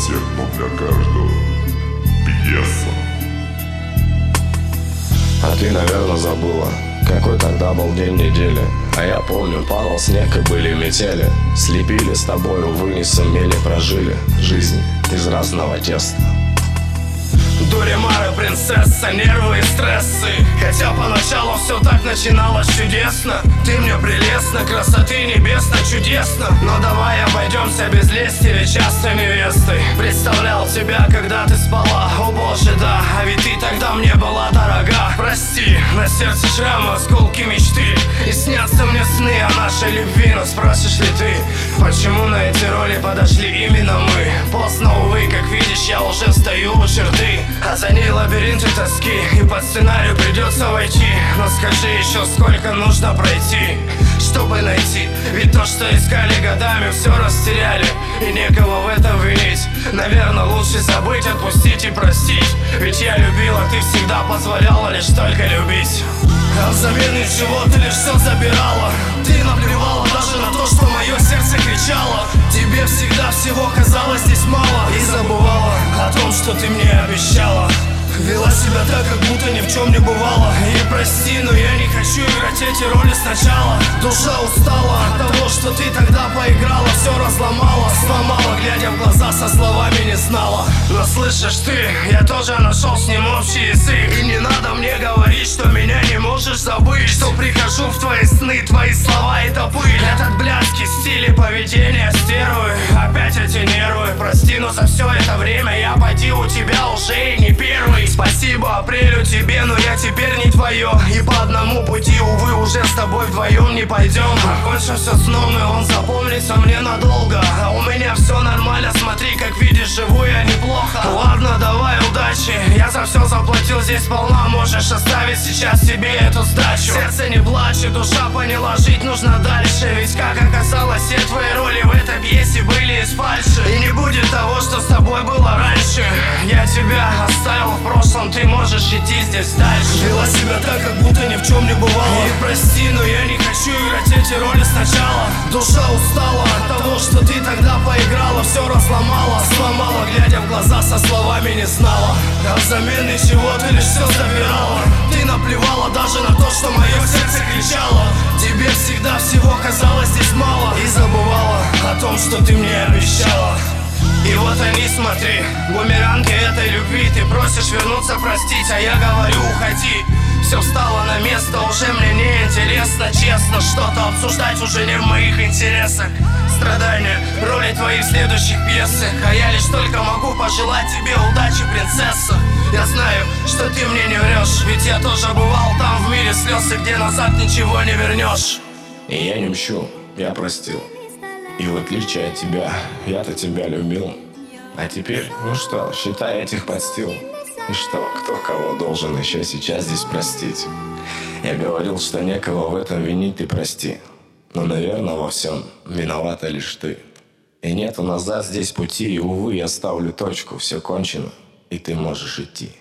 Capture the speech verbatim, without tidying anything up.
всех, но для каждого пьеса. А ты, наверное, забыла, какой тогда был день недели. А я помню, падал снег и были метели. Слепили с тобой, увы, не сумели, прожили жизнь из разного теста. Дуремары, принцесса, нервы и стрессы. Хотя поначалу все так начиналось чудесно. Ты мне прелестна, красоты небесно, чудесно. Но давай обойдемся без лести, ведь часто невестой. Представлял тебя, когда ты спала, о боже, да. А ведь ты тогда мне была дорога. Прости, на сердце шрамы, осколки мечты. И снятся мне сны о нашей любви. Но спросишь ли ты, почему на эти роли подошли именно мы? Поздно, увы, как видишь, я уже стою у черты. А за ней лабиринты тоски, и под сценарию придется войти. Но скажи еще, сколько нужно пройти, чтобы найти? Ведь то, что искали годами, все растеряли, и некого в этом винить. Наверное, лучше забыть, отпустить и простить. Ведь я любила, ты всегда позволяла лишь только любить. А взамен ничего ты лишь все забирала. Ты наплевала даже на то, что мое сердце кричало. Тебе всегда всего казалось здесь мало. И забывала о том, что ты мне обещала. Вела себя так, как будто ни в чем не бывало. И прости, но я не хочу играть эти роли сначала. Душа устала от того, что ты тогда поиграла. Все разломала, сломала, глядя в глаза, со словами не знала. Но слышишь ты, я тоже нашел с ним общий язык. И не надо мне говорить, что меня не можешь забыть. Что прихожу в твои сны, твои слова это пыль. Этот блядский стиль и поведение стервы. Опять эти нервы, прости, но за все это время я поди у тебя уже и не первый. Спасибо апрелю тебе, но я теперь не твое. И по одному пути, увы, уже с тобой вдвоем не пойдем. Окончим все сном, и он запомнится мне надолго. А у меня все нормально, смотри, как видишь, живу я неплохо. Ладно, давай, удачи, я за все заплатил здесь сполна. Можешь оставить сейчас себе эту сдачу. Сердце не плачет, душа поняла, жить нужно дальше. Ведь как оказалось, все твои роли в этой пьесе были из фальши. И не будет того, что с тобой было раньше. Я тебя оставил в прошлом, ты можешь идти здесь дальше. Вела себя так, как будто ни в чем не бывало. И прости, но я не хочу играть эти роли сначала. Душа устала от того, что ты тогда поиграла. Все разломала, сломала, глядя в глаза, со словами не знала. А взамен ничего ты лишь все забирала. Ты наплевала даже на то, что мое сердце кричало. Тебе всегда всего казалось здесь мало. И забывала о том, что ты мне обещала. И вот они, смотри, бумеранги этой любви. Ты просишь вернуться, простить, а я говорю, уходи. Все встало на место, уже мне не интересно. Честно, что-то обсуждать уже не в моих интересах. Страдания, роли твои в следующих пьесах. А я лишь только могу пожелать тебе удачи, принцесса. Я знаю, что ты мне не врешь, ведь я тоже бывал там в мире слез, и где назад ничего не вернешь. И я не мщу, я простил. И в отличие от тебя, я-то тебя любил. А теперь, ну что, считай, я этих подстил. И что, кто кого должен еще сейчас здесь простить? Я говорил, что некого в этом винить, ты прости. Но, наверное, во всем виновата лишь ты. И нету назад здесь пути, и, увы, я ставлю точку, все кончено, и ты можешь идти.